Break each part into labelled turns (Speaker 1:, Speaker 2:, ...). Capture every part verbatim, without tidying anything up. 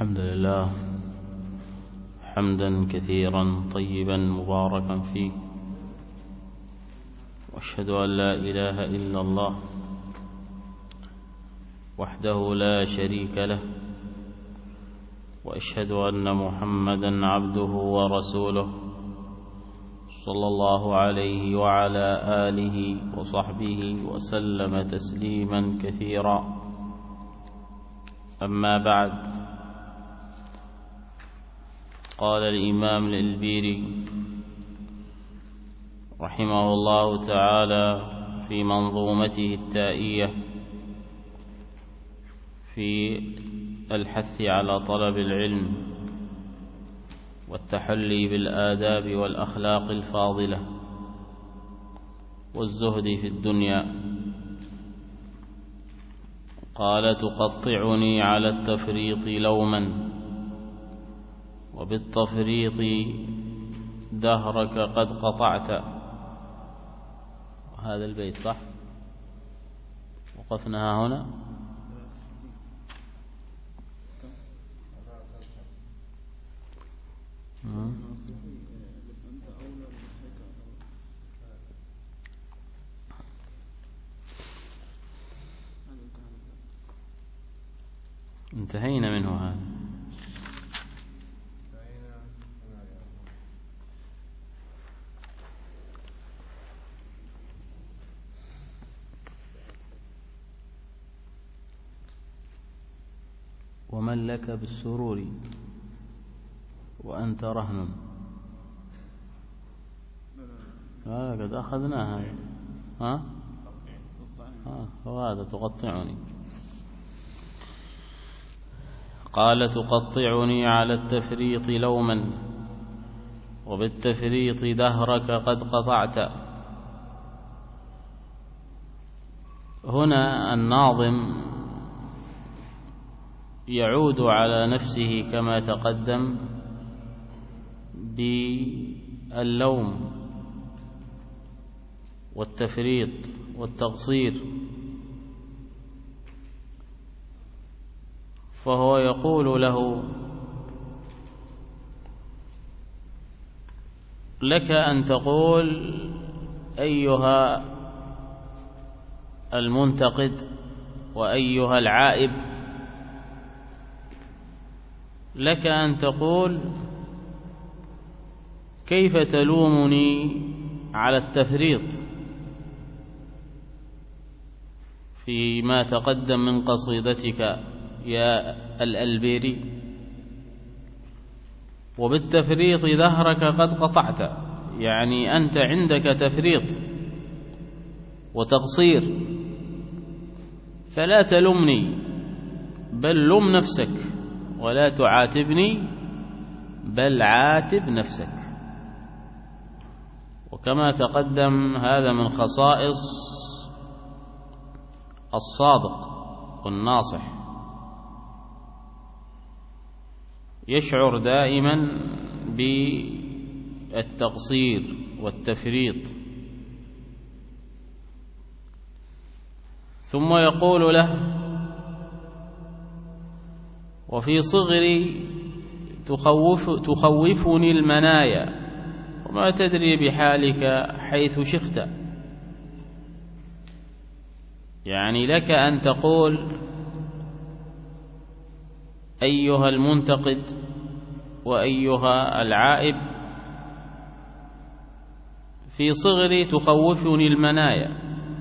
Speaker 1: الحمد لله حمدا كثيرا طيبا مباركا فيه، وأشهد أن لا إله إلا الله وحده لا شريك له، وأشهد أن محمدا عبده ورسوله صلى الله عليه وعلى آله وصحبه وسلم تسليما كثيرا. أما بعد، قال الإمام الإلبيري رحمه الله تعالى في منظومته التائية في الحث على طلب العلم والتحلي بالآداب والأخلاق الفاضلة والزهد في الدنيا، قال: تقطعني على التفريط لوما، وبالتفريط دهرك قد قطعت. هذا البيت صح؟ وقفنا هنا. انتهينا منه هذا. ومن لك بالسرور وأنت رهن. هذا قد أخذناها. ها ها وهذا تقطعني. قال: تقطعني على التفريط لوما، وبالتفريط دهرك قد قطعت. هنا الناظم يعود على نفسه كما تقدم باللوم والتفريط والتقصير، فهو يقول له: لك أن تقول أيها المنتقد وأيها العائب، لك أن تقول: كيف تلومني على التفريط فيما تقدم من قصيدتك يا الألبيري، وبالتفريط دهرك قد قطعت، يعني أنت عندك تفريط وتقصير، فلا تلمني بل لم نفسك، ولا تعاتبني بل عاتب نفسك. وكما تقدم هذا من خصائص الصادق والناصح، يشعر دائما بالتقصير والتفريط، ثم يقول له: وفي صغري تخوف تخوفني المنايا، وما تدري بحالك حيث شخت. يعني لك أن تقول أيها المنتقد وأيها العائب: في صغري تخوفني المنايا،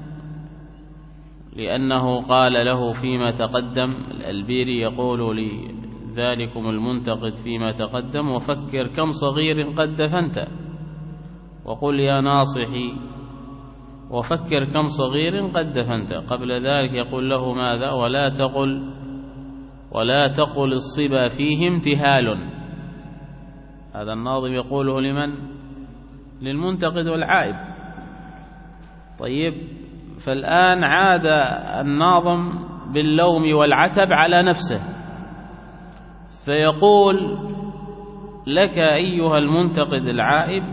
Speaker 1: لأنه قال له فيما تقدم، الألبيري يقول لذلكم المنتقد فيما تقدم: وفكر كم صغير قد دفنت، وقل يا ناصحي وفكر كم صغير قد دفنت. قبل ذلك يقول له ماذا؟ ولا تقل ولا تقل الصبا فيه امتهال. هذا الناظم يقوله لمن؟ للمنتقد والعائب. طيب، فالآن عاد الناظم باللوم والعتب على نفسه، فيقول: لك أيها المنتقد العائب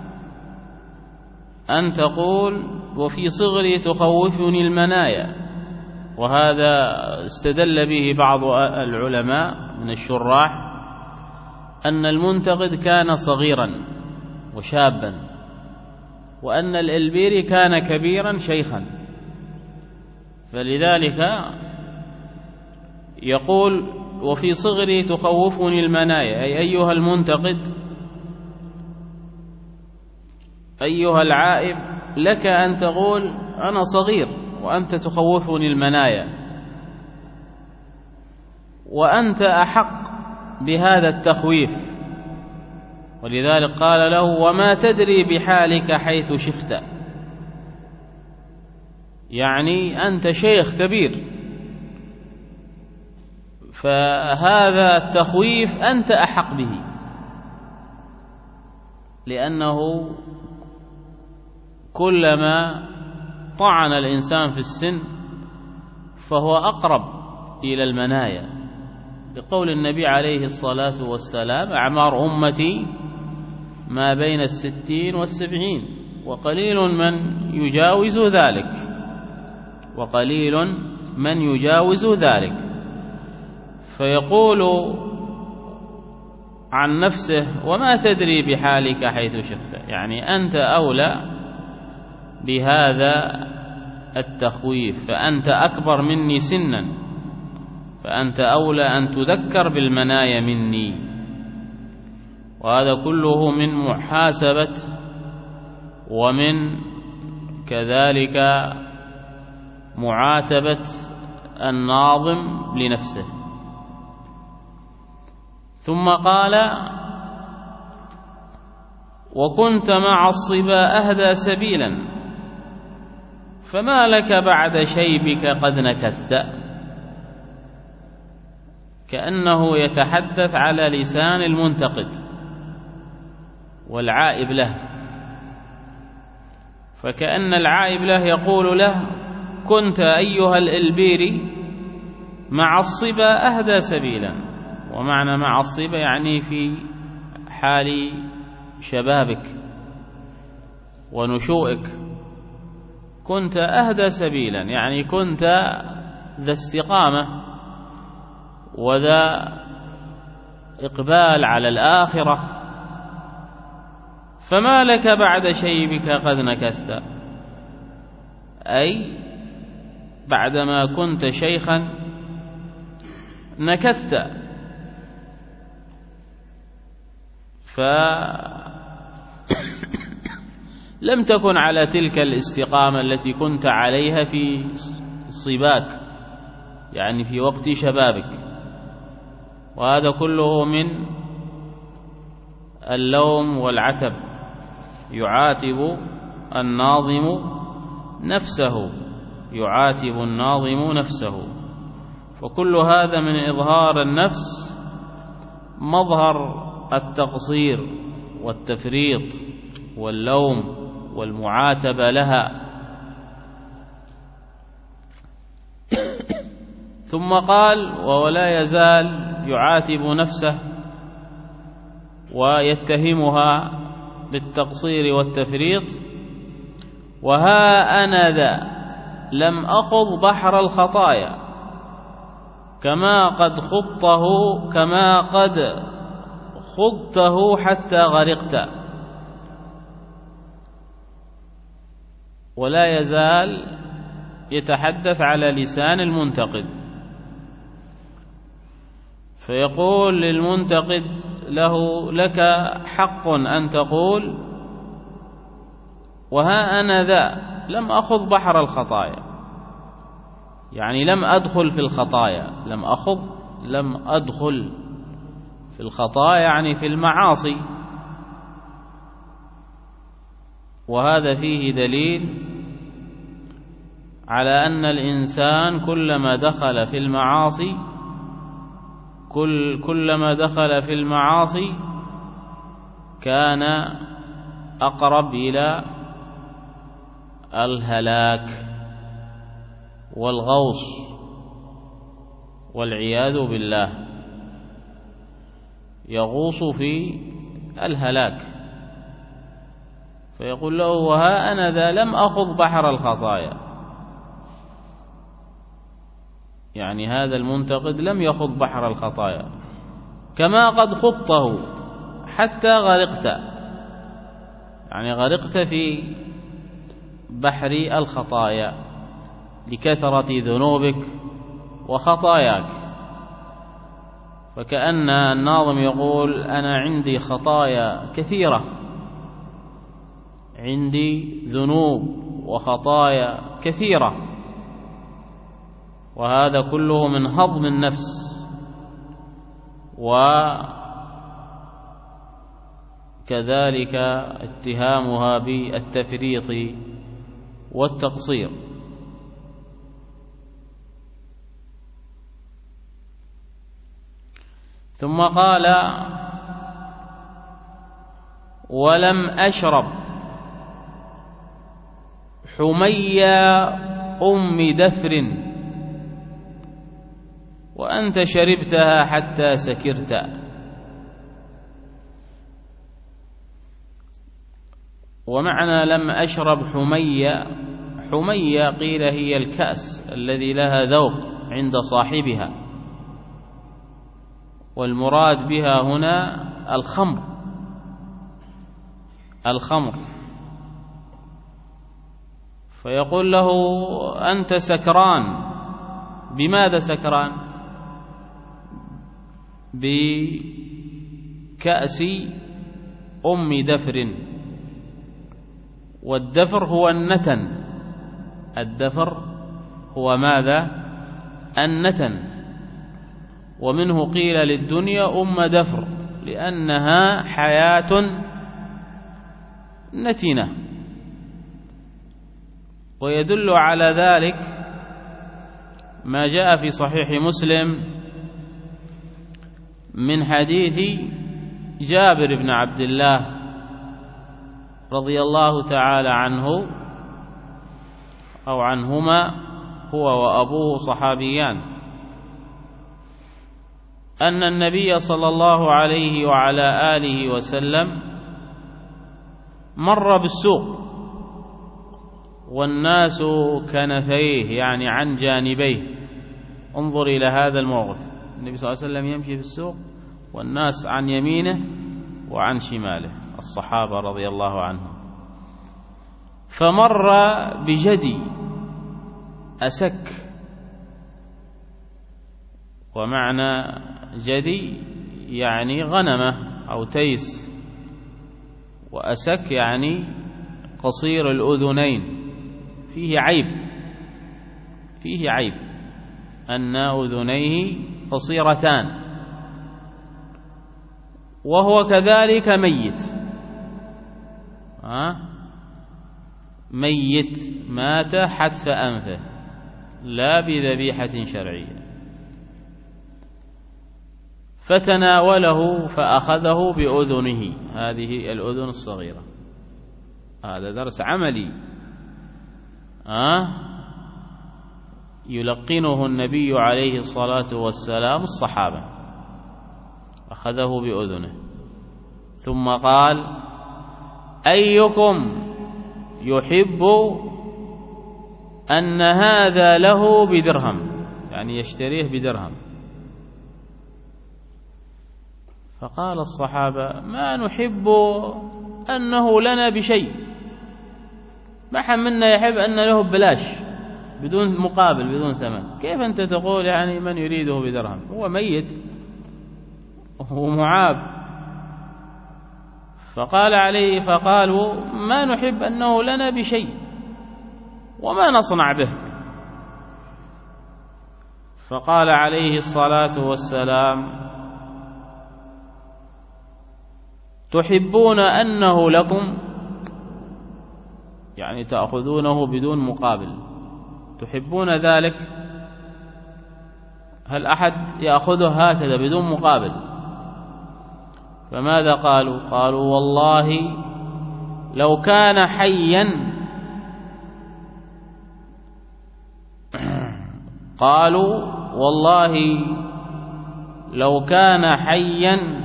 Speaker 1: أن تقول: وفي صغري تخوفني المنايا. وهذا استدل به بعض العلماء من الشراح أن المنتقد كان صغيرا وشابا، وأن الإلبيري كان كبيرا شيخا، فلذلك يقول: وفي صغري تخوفني المنايا، أي أيها المنتقد أيها العائب، لك أن تقول أنا صغير وأنت تخوفني المنايا، وأنت أحق بهذا التخويف. ولذلك قال له: وما تدري بحالك حيث شخت، يعني أنت شيخ كبير، فهذا التخويف أنت أحق به، لأنه كلما طعن الإنسان في السن فهو أقرب إلى المنايا، لقول النبي عليه الصلاة والسلام: أعمار أمتي ما بين الستين والسبعين، وقليل من يجاوز ذلك وقليل من يجاوز ذلك. فيقول عن نفسه: وما تدري بحالك حيث شخت، يعني أنت أولى بهذا التخويف، فأنت أكبر مني سنا، فأنت أولى أن تذكر بالمنايا مني. وهذا كله من محاسبة ومن كذلك معاتبة الناظم لنفسه. ثم قال: وكنت مع الصبا أهدى سبيلا، فما لك بعد شيبك قد نكثت. كأنه يتحدث على لسان المنتقد والعائب له، فكأن العائب له يقول له: كنت أيها الإلبيري مع الصبا أهدى سبيلا، ومعنى مع الصبا يعني في حال شبابك ونشوئك، كنت أهدى سبيلا، يعني كنت ذا استقامة وذا إقبال على الآخرة، فما لك بعد شيبك قد نكثت، أي بعدما كنت شيخا نكثت. فلم تكن على تلك الاستقامة التي كنت عليها في صباك، يعني في وقت شبابك. وهذا كله من اللوم والعتب، يعاتب الناظم نفسه يعاتب الناظم نفسه وكل هذا من إظهار النفس مظهر التقصير والتفريط واللوم والمعاتبة لها. ثم قال: ولا يزال يعاتب نفسه ويتهمها بالتقصير والتفريط: وها أنا ذا لم أخض بحر الخطايا كما قد خضته كما قد خضته حتى غرقت. ولا يزال يتحدث على لسان المنتقد، فيقول للمنتقد له: لك حق أن تقول وها أنا ذا لم أخض بحر الخطايا، يعني لم أدخل في الخطايا. لم أخض لم أدخل في الخطايا يعني في المعاصي. وهذا فيه دليل على أن الإنسان كلما دخل في المعاصي كل كلما دخل في المعاصي كان أقرب إلى الهلاك والغوص والعياذ بالله، يغوص في الهلاك. فيقول له: وها أنا ذا لم أخض بحر الخطايا، يعني هذا المنتقد لم يخض بحر الخطايا، كما قد خضته حتى غرقت، يعني غرقت في بحر الخطايا لكثرة ذنوبك وخطاياك. فكأن الناظم يقول أنا عندي خطايا كثيرة، عندي ذنوب وخطايا كثيرة، وهذا كله من هضم النفس وكذلك اتهامها بالتفريط والتقصير. ثم قال ولم أشرب حميا أم دفر وأنت شربتها حتى سكرت. ومعنى لم أشرب حميا، حميا قيل هي الكأس الذي لها ذوق عند صاحبها، والمراد بها هنا الخمر، الخمر. فيقول له أنت سكران، بماذا سكران؟ بكأس أم دفر، والدفر هو النتن، الدفر هو ماذا؟ النتن. ومنه قيل للدنيا أم دفر لأنها حياة نتنة. ويدل على ذلك ما جاء في صحيح مسلم من حديث جابر بن عبد الله رضي الله تعالى عنه أو عنهما، هو وأبوه صحابيان، أن النبي صلى الله عليه وعلى آله وسلم مر بالسوق والناس كنفيه، يعني عن جانبيه. انظر إلى هذا الموقف، النبي صلى الله عليه وسلم يمشي في السوق والناس عن يمينه وعن شماله، الصحابة رضي الله عنهم. فمر بجدي أسك، ومعنى جدي يعني غنمة أو تيس، وأسك يعني قصير الأذنين، فيه عيب، فيه عيب أن أذنيه قصيرتان، وهو كذلك ميت، أه؟ ميت مات حتف أنفه لا بذبيحة شرعية. فتناوله فأخذه بأذنه، هذه الأذن الصغيرة. هذا درس عملي أه؟ يلقنه النبي عليه الصلاة والسلام الصحابة، أخذه بأذنه ثم قال أيكم يحب أن هذا له بدرهم، يعني يشتريه بدرهم. فقال الصحابة ما نحب أنه لنا بشيء، ما حد منا يحب أن له ببلاش بدون مقابل بدون ثمن. كيف أنت تقول يعني من يريده بدرهم؟ هو ميت وهو معاب. فقال عليه فقالوا ما نحب أنه لنا بشيء وما نصنع به. فقال عليه الصلاة والسلام تحبون أنه لكم، يعني تأخذونه بدون مقابل، تحبون ذلك؟ هل أحد يأخذه هكذا بدون مقابل؟ فماذا قالوا؟ قالوا والله لو كان حيا قالوا والله لو كان حيا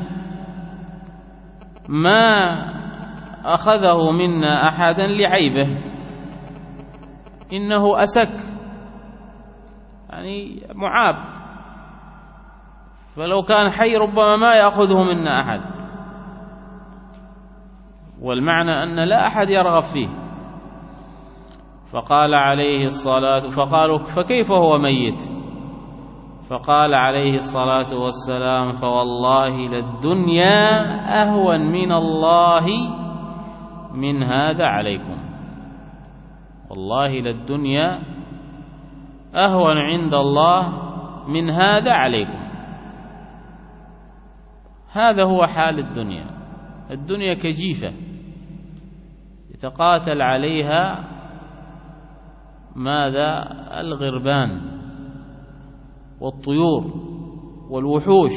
Speaker 1: ما أخذه منا أحدا لعيبه، إنه أسك، يعني معاب. فلو كان حي ربما ما يأخذه منا أحد، والمعنى أن لا أحد يرغب فيه. فقال عليه الصلاة فقالوا فكيف هو ميت؟ فقال عليه الصلاة والسلام فوالله للدنيا أهون من الله من هذا عليكم، والله للدنيا أهون عند الله من هذا عليكم. هذا هو حال الدنيا. الدنيا كجيفة يتقاتل عليها ماذا؟ الغربان والطيور والوحوش.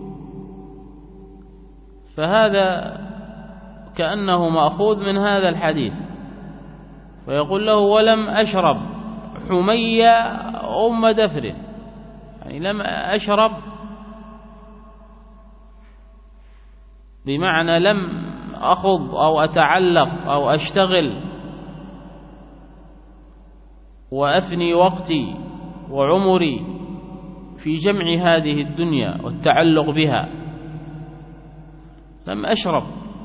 Speaker 1: فهذا كأنه مأخوذ من هذا الحديث، فيقول له ولم أشرب حمي أم دفر، يعني لم أشرب بمعنى لم أخض أو أتعلق أو أشتغل وأفني وقتي وعمري في جمع هذه الدنيا والتعلق بها، لم أشرب.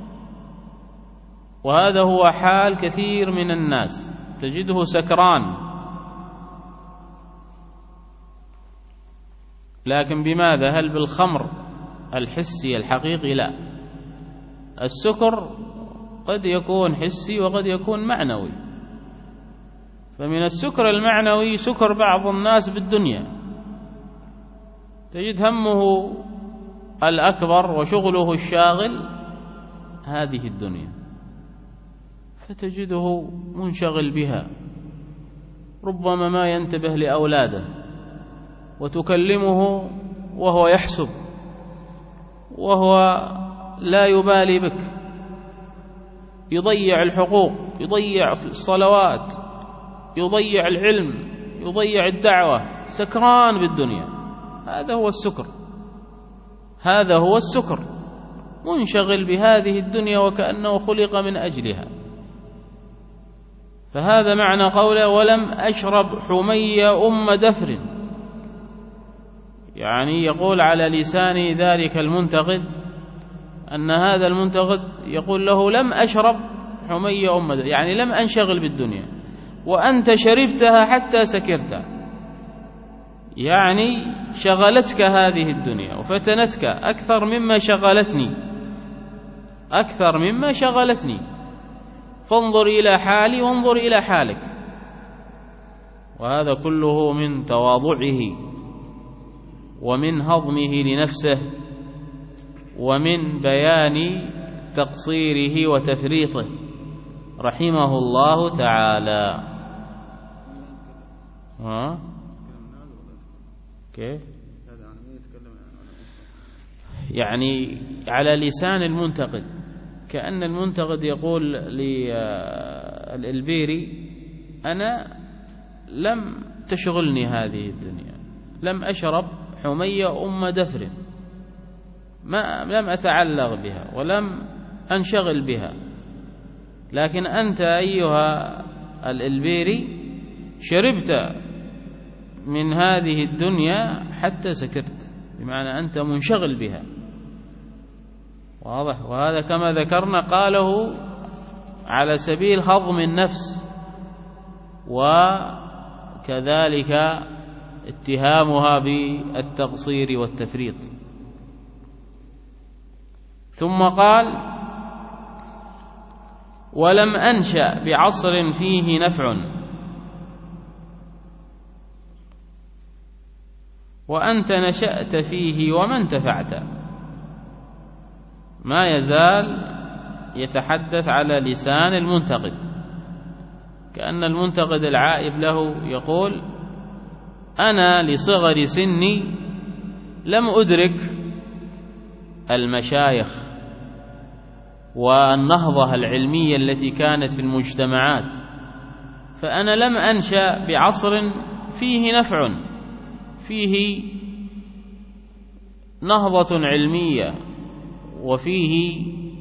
Speaker 1: وهذا هو حال كثير من الناس، تجده سكران، لكن بماذا؟ هل بالخمر الحسي الحقيقي؟ لا، السكر قد يكون حسي وقد يكون معنوي. فمن السكر المعنوي سكر بعض الناس بالدنيا، تجد همه الأكبر وشغله الشاغل هذه الدنيا، فتجده منشغل بها، ربما ما ينتبه لأولاده، وتكلمه وهو يحسب وهو لا يبالي بك، يضيع الحقوق، يضيع الصلوات، يضيع العلم، يضيع الدعوة، سكران بالدنيا. هذا هو السكر، هذا هو السكر، منشغل بهذه الدنيا وكأنه خلق من أجلها. فهذا معنى قوله ولم أشرب حمي أم دفر، يعني يقول على لسان ذلك المنتقد أن هذا المنتقد يقول له لم أشرب حمي أم دفر، يعني لم أنشغل بالدنيا، وأنت شربتها حتى سكرت، يعني شغلتك هذه الدنيا وفتنتك أكثر مما شغلتني، أكثر مما شغلتني، فانظر إلى حالي وانظر إلى حالك. وهذا كله من تواضعه ومن هضمه لنفسه ومن بيان تقصيره وتفريطه رحمه الله تعالى. ها؟ كيف؟ يعني على لسان المنتقد، كأن المنتقد يقول للإلبيري أنا لم تشغلني هذه الدنيا، لم أشرب حمي أم دفر، ما لم أتعلق بها ولم أنشغل بها، لكن أنت أيها الإلبيري شربت من هذه الدنيا حتى سكرت، بمعنى أنت منشغل بها. واضح؟ وهذا كما ذكرنا قاله على سبيل هضم النفس، وكذلك اتهامها بالتقصير والتفريط. ثم قال ولم أنشأ بعصر فيه نفع، وأنت نشأت فيه وما انتفعت. ما يزال يتحدث على لسان المنتقد، كأن المنتقد العائب له يقول أنا لصغر سني لم أدرك المشايخ والنهضة العلمية التي كانت في المجتمعات، فأنا لم أنشأ بعصر فيه نفع، فيه نهضة علمية، وفيه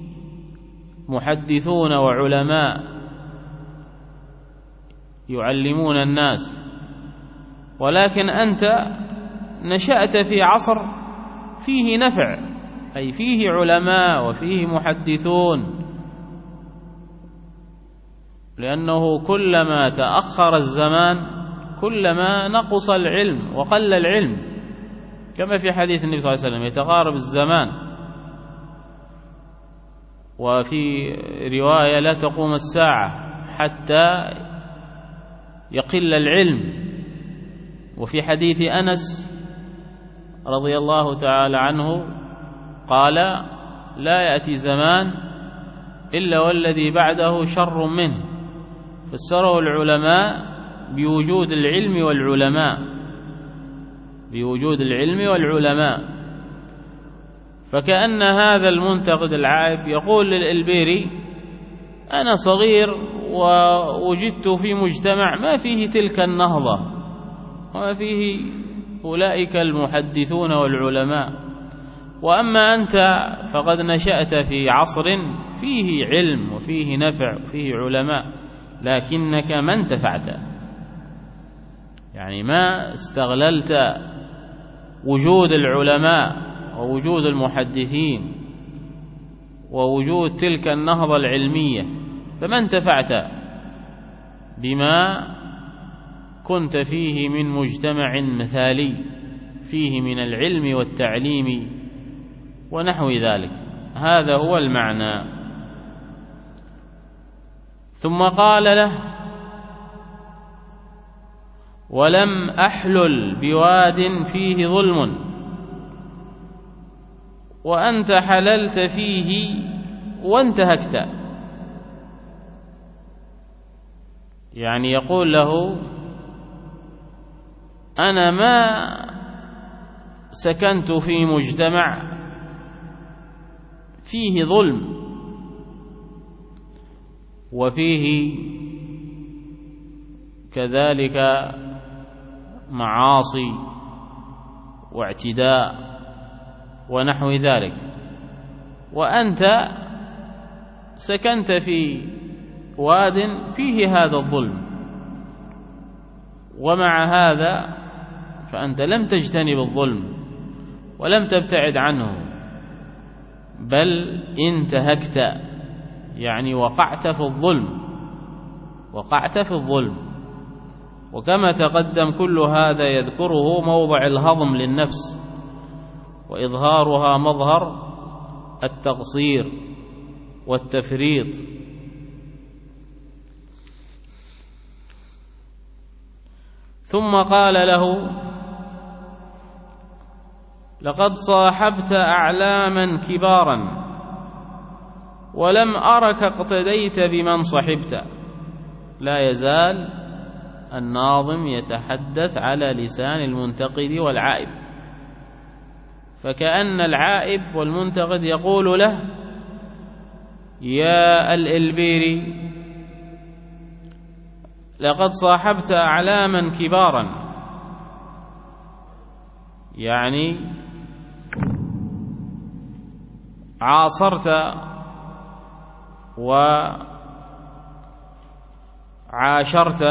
Speaker 1: محدثون وعلماء يعلمون الناس، ولكن أنت نشأت في عصر فيه نفع، أي فيه علماء وفيه محدثون، لأنه كلما تأخر الزمان كلما نقص العلم وقل العلم، كما في حديث النبي صلى الله عليه وسلم: يتقارب الزمان. وفي رواية: لا تقوم الساعة حتى يقل العلم. وفي حديث أنس رضي الله تعالى عنه قال: لا يأتي زمان إلا والذي بعده شر منه. فسره العلماء بوجود العلم والعلماء، بوجود العلم والعلماء. فكأن هذا المنتقد العائب يقول للإلبيري: أنا صغير ووجدت في مجتمع ما فيه تلك النهضة وما فيه أولئك المحدثون والعلماء، وأما أنت فقد نشأت في عصر فيه علم وفيه نفع وفيه علماء، لكنك ما انتفعت، يعني ما استغللت وجود العلماء ووجود المحدثين ووجود تلك النهضة العلمية، فما انتفعت بما كنت فيه من مجتمع مثالي فيه من العلم والتعليم ونحو ذلك. هذا هو المعنى. ثم قال له: ولم أحلل بواد فيه ظلم وأنت حللت فيه وانتهكت. يعني يقول له: أنا ما سكنت في مجتمع فيه ظلم وفيه كذلك معاصي واعتداء ونحو ذلك، وأنت سكنت في واد فيه هذا الظلم، ومع هذا فأنت لم تجتنب الظلم ولم تبتعد عنه، بل انتهكت، يعني وقعت في الظلم، وقعت في الظلم. وكما تقدم كل هذا يذكره موضع الهضم للنفس وإظهارها مظهر التقصير والتفريط. ثم قال له: لقد صاحبت أعلاما كبارا ولم أرك اقتديت بمن صحبت. لا يزال الناظم يتحدث على لسان المنتقد والعائب، فكأن العائب والمنتقد يقول له: يا الإلبيري، لقد صاحبت أعلاما كبارا، يعني عاصرت وعاشرت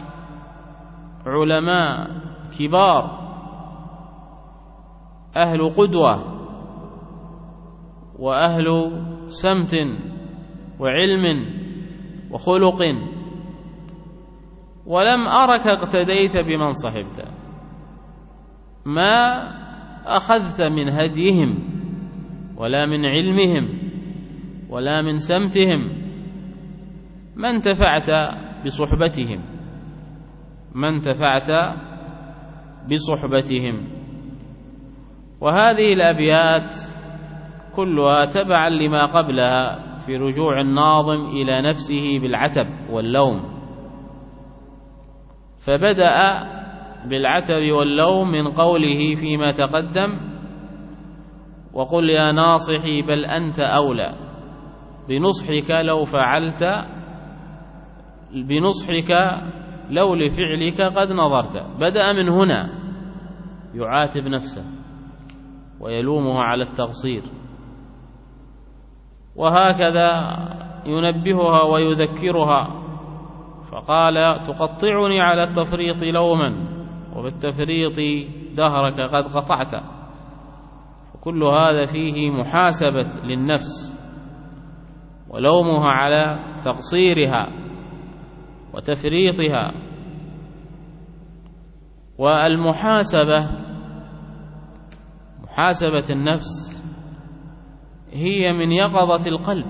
Speaker 1: علماء كبار أهل قدوة وأهل سمت وعلم وخلق، ولم أرك اقتديت بمن صحبت، ما أخذت من هديهم ولا من علمهم ولا من سمتهم، ما انتفعت بصحبتهم، ما انتفعت بصحبتهم. وهذه الأبيات كلها تبعا لما قبلها في رجوع الناظم إلى نفسه بالعتب واللوم، فبدأ بالعتب واللوم من قوله فيما تقدم: وقل يا ناصحي بل أنت أولى بنصحك لو فعلت بنصحك لو لفعلك قد نظرت. بدأ من هنا يعاتب نفسه ويلومها على التقصير، وهكذا ينبهها ويذكرها، فقال: تقطعني على التفريط لوما وبالتفريط دهرك قد قطعت. فكل هذا فيه محاسبة للنفس ولومها على تقصيرها وتفريطها. والمحاسبة محاسبة النفس هي من يقظة القلب.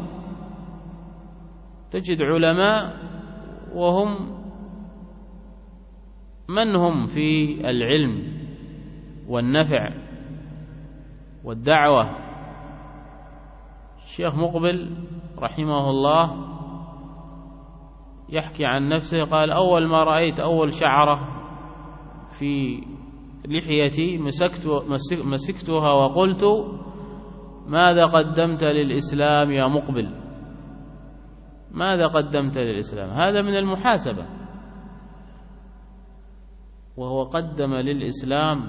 Speaker 1: تجد علماء وهم من هم في العلم والنفع والدعوة. الشيخ مقبل رحمه الله يحكي عن نفسه قال: أول ما رأيت أول شعرة في لحيتي مسكت مسكتها وقلت: ماذا قدمت للإسلام يا مقبل؟ ماذا قدمت للإسلام؟ هذا من المحاسبة. وهو قدم للإسلام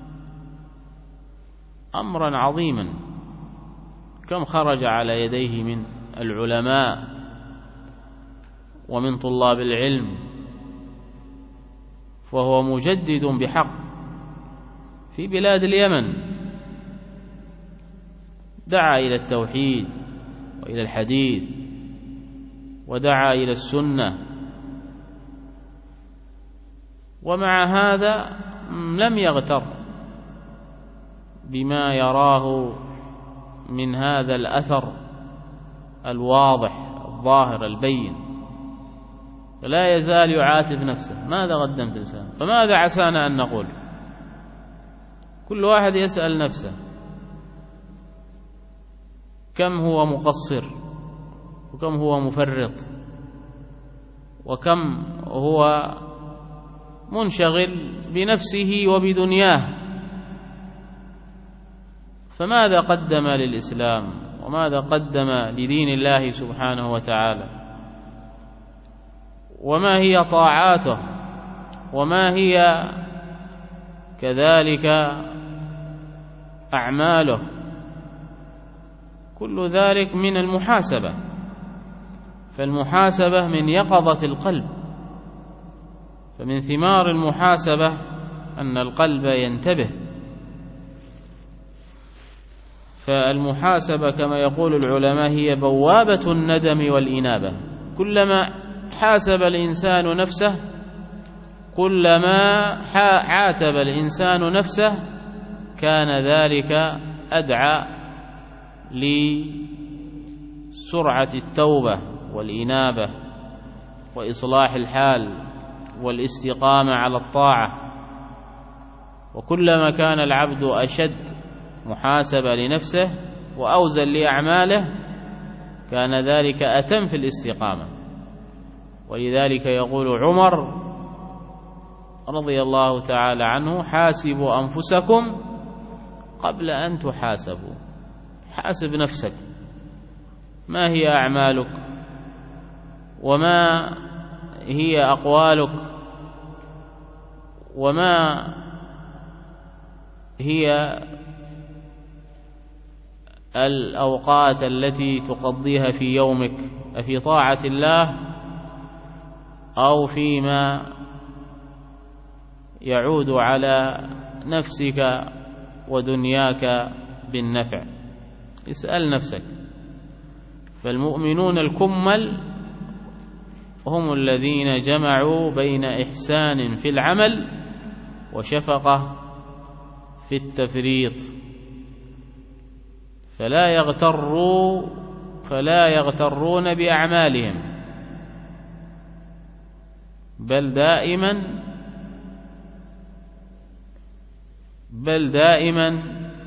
Speaker 1: أمرا عظيما، كم خرج على يديه من العلماء ومن طلاب العلم، فهو مجدد بحق في بلاد اليمن. دعا إلى التوحيد وإلى الحديث ودعا إلى السنة، ومع هذا لم يغتر بما يراه من هذا الأثر الواضح الظاهر البين، فلا يزال يعاتب نفسه: ماذا قدمت للإسلام؟ فماذا عسانا أن نقول؟ كل واحد يسأل نفسه كم هو مقصر، وكم هو مفرط، وكم هو منشغل بنفسه وبدنياه. فماذا قدم للإسلام وماذا قدم لدين الله سبحانه وتعالى؟ وما هي طاعاته وما هي كذلك أعماله؟ كل ذلك من المحاسبة. فالمحاسبة من يقظة القلب، فمن ثمار المحاسبة أن القلب ينتبه. فالمحاسبة كما يقول العلماء هي بوابة الندم والإنابة. كلما حاسب الإنسان نفسه، كلما عاتب الإنسان نفسه، كان ذلك أدعى لسرعة التوبة والإنابة وإصلاح الحال والاستقامة على الطاعة. وكلما كان العبد أشد محاسبة لنفسه وأوزن لأعماله، كان ذلك أتم في الاستقامة. ولذلك يقول عمر رضي الله تعالى عنه: حاسبوا أنفسكم قبل أن تحاسبوا. حاسب نفسك، ما هي أعمالك وما هي أقوالك وما هي الأوقات التي تقضيها في يومك، أفي طاعة الله أو فيما يعود على نفسك ودنياك بالنفع؟ اسأل نفسك. فالمؤمنون الكمل هم الذين جمعوا بين إحسان في العمل وشفقة في التفريط، فلا يغتروا فلا يغترون بأعمالهم، بل دائما بل دائما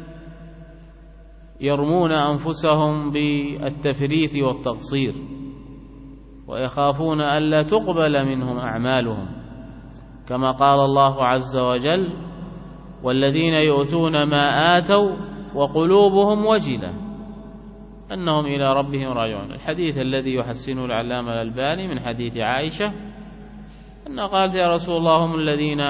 Speaker 1: يرمون أنفسهم بالتفريط والتقصير، ويخافون ألا تقبل منهم أعمالهم، كما قال الله عز وجل: والذين يؤتون ما آتوا وقلوبهم وجلة أنهم إلى ربهم راجعون. الحديث الذي يحسنه العلامة الألباني من حديث عائشة أن قالت: يا رسول الله، هم الذين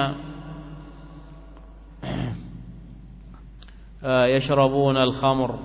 Speaker 1: يشربون الخمر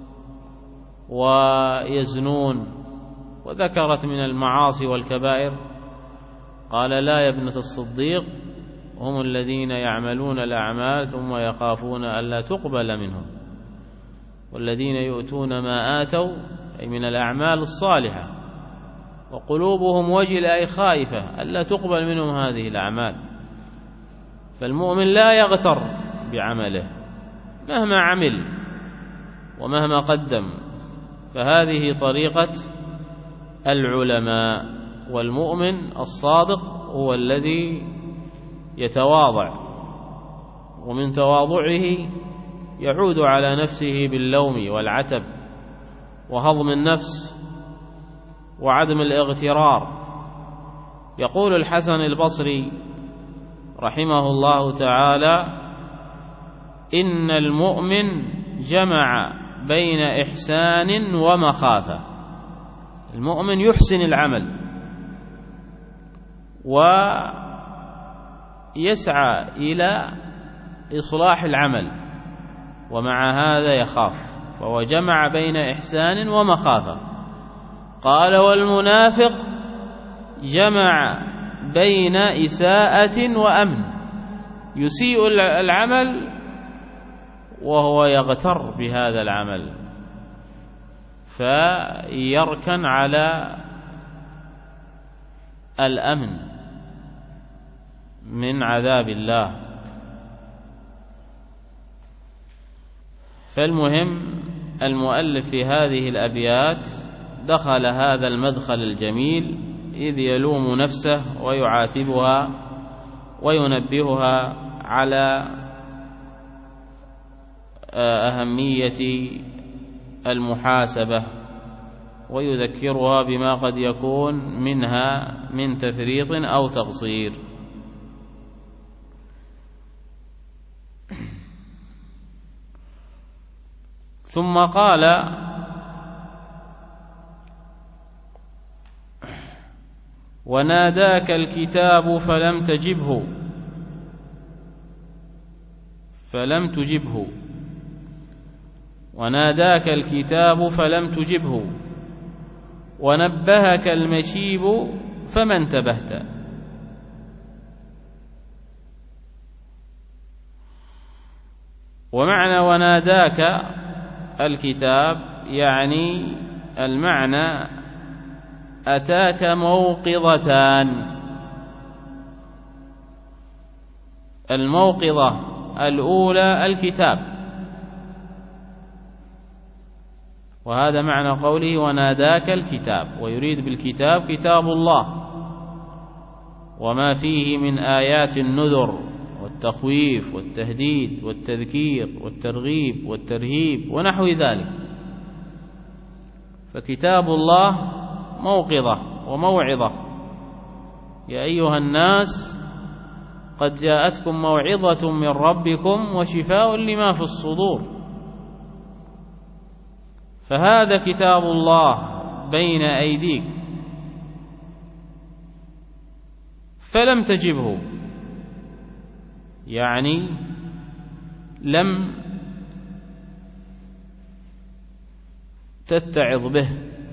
Speaker 1: ويزنون، وذكرت من المعاصي والكبائر. قال: لا يا ابنة الصديق، هم الذين يعملون الأعمال ثم يخافون ألا تقبل منهم. والذين يؤتون ما آتوا أي من الأعمال الصالحة وقلوبهم وجلة أي خائفة ألا تقبل منهم هذه الأعمال. فالمؤمن لا يغتر بعمله مهما عمل ومهما قدم، فهذه طريقة العلماء. والمؤمن الصادق هو الذي يتواضع، ومن تواضعه يعود على نفسه باللوم والعتب وهضم النفس وعدم الاغترار. يقول الحسن البصري رحمه الله تعالى: إن المؤمن جمع بين إحسان ومخافة. المؤمن يحسن العمل ويسعى إلى إصلاح العمل، ومع هذا يخاف، فهو جمع بين إحسان ومخافة. قال: والمنافق جمع بين إساءة وأمن، يسيء العمل وهو يغتر بهذا العمل فيركن على الأمن من عذاب الله. فالمهم المؤلف في هذه الأبيات دخل هذا المدخل الجميل إذ يلوم نفسه ويعاتبها وينبهها على أهمية المحاسبة، ويذكرها بما قد يكون منها من تفريط أو تقصير. ثم قال: وناداك الكتاب فلم تجبه فلم تجبه وناداك الكتاب فلم تجبه ونبهك المشيب فما انتبهت. ومعنى وناداك الكتاب يعني المعنى أتاك موقظتان. الموقظة الأولى الكتاب، وهذا معنى قوله وناداك الكتاب، ويريد بالكتاب كتاب الله وما فيه من آيات النذر والتخويف والتهديد والتذكير والترغيب والترهيب ونحو ذلك. فكتاب الله موقظة وموعظة: يا أيها الناس قد جاءتكم موعظة من ربكم وشفاء لما في الصدور. فهذا كتاب الله بين أيديك فلم تجبه، يعني لم تتعظ به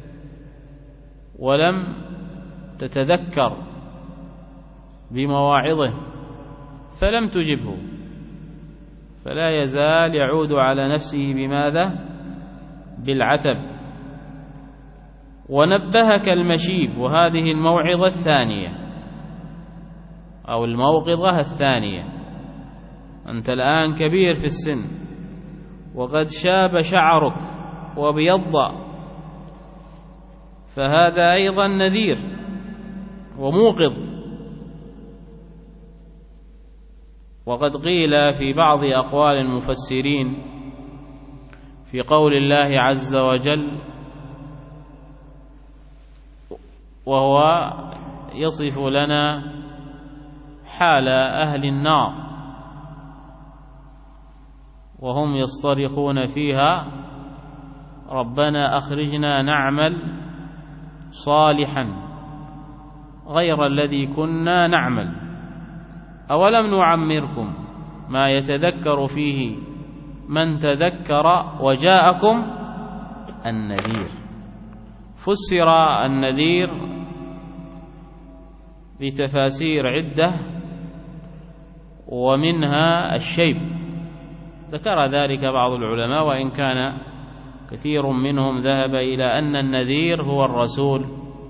Speaker 1: ولم تتذكر بمواعظه فلم تجبه، فلا يزال يعود على نفسه بماذا؟ بالعتب. ونبهك المشيب، وهذه الموعظة الثانية أو الموقظة الثانية. أنت الآن كبير في السن وقد شاب شعرك وبيض، فهذا أيضا نذير وموقظ. وقد قيل في بعض أقوال المفسرين في قول الله عز وجل وهو يصف لنا حال أهل النار وهم يصطرخون فيها: ربنا أخرجنا نعمل صالحا غير الذي كنا نعمل أولم نعمركم ما يتذكر فيه من تذكر وجاءكم النذير. فسر النذير بتفاسير عدة ومنها الشيب، ذكر ذلك بعض العلماء وإن كان كثير منهم ذهب إلى أن النذير هو الرسول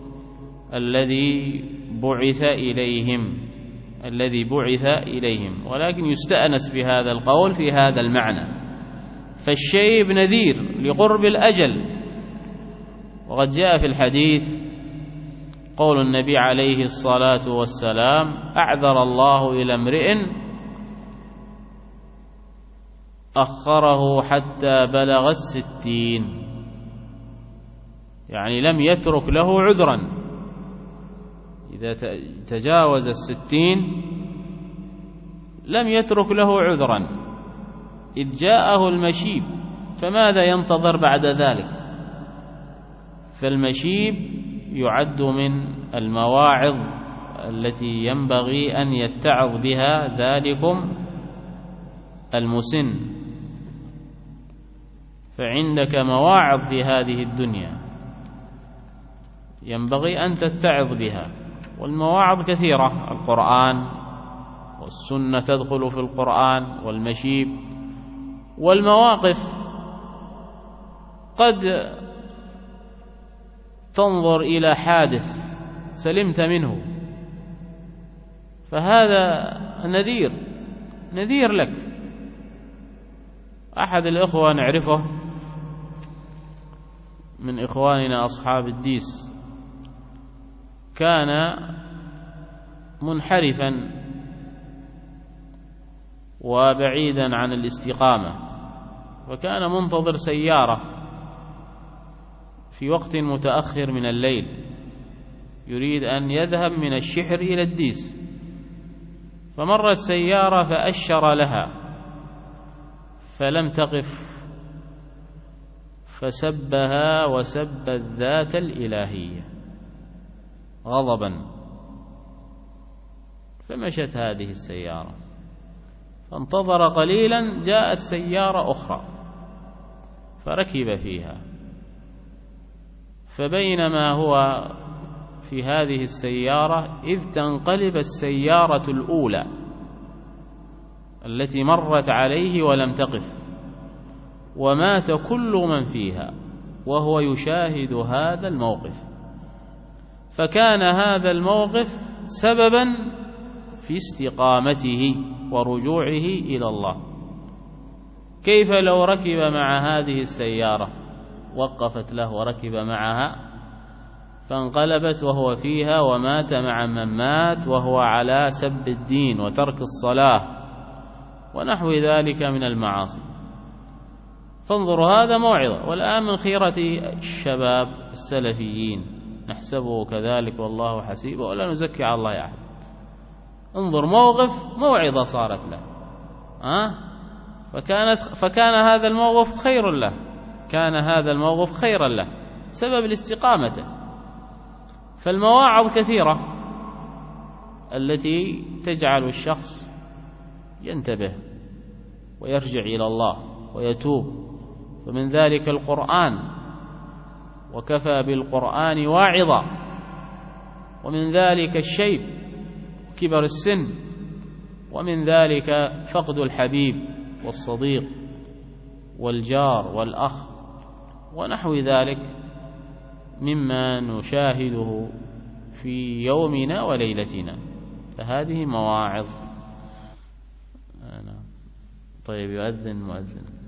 Speaker 1: الذي بعث إليهم الذي بعث إليهم ولكن يستأنس بهذا القول في هذا المعنى، فالشيب نذير لقرب الأجل. وقد جاء في الحديث قول النبي عليه الصلاة والسلام: أعذر الله إلى امرئ أخره حتى بلغ الستين، يعني لم يترك له عذرا، إذا تجاوز الستين لم يترك له عذرا إذ جاءه المشيب، فماذا ينتظر بعد ذلك؟ فالمشيب يعد من المواعظ التي ينبغي أن يتعظ بها ذلكم المسن، فعندك مواعظ في هذه الدنيا ينبغي أن تتعظ بها، والمواعظ كثيرة، القرآن والسنة تدخل في القرآن والمشيب والمواقف. قد تنظر إلى حادث سلمت منه، فهذا نذير نذير لك. أحد الإخوة نعرفه من إخواننا أصحاب الديس كان منحرفا وبعيدا عن الاستقامة، وكان منتظر سيارة في وقت متأخر من الليل، يريد أن يذهب من الشحر إلى الديس، فمرت سيارة فأشر لها فلم تقف، فسبها وسب الذات الإلهية غضبا، فمشت هذه السيارة، فانتظر قليلا جاءت سيارة أخرى فركب فيها، فبينما هو في هذه السيارة إذ تنقلب السيارة الأولى التي مرت عليه ولم تقف، ومات كل من فيها وهو يشاهد هذا الموقف، فكان هذا الموقف سببا في استقامته ورجوعه إلى الله. كيف لو ركب مع هذه السيارة، وقفت له وركب معها فانقلبت وهو فيها ومات مع من مات وهو على سب الدين وترك الصلاة ونحو ذلك من المعاصي؟ فانظروا، هذا موعظة. والآن من خيرة الشباب السلفيين نحسبه كذلك والله حسيبه ولا نزكي على الله أحد، انظر موقف موعظة صارت له، أه؟ فكانت فكان هذا الموقف خير له، كان هذا الموقف خيرا له سبب الاستقامة. فالمواعظ كثيرة التي تجعل الشخص ينتبه ويرجع إلى الله ويتوب، ومن ذلك القرآن، وكفى بالقرآن واعظا، ومن ذلك الشيب كبر السن، ومن ذلك فقد الحبيب والصديق والجار والأخ ونحو ذلك مما نشاهده في يومنا وليلتنا، فهذه مواعظ. طيب، يؤذن مؤذن.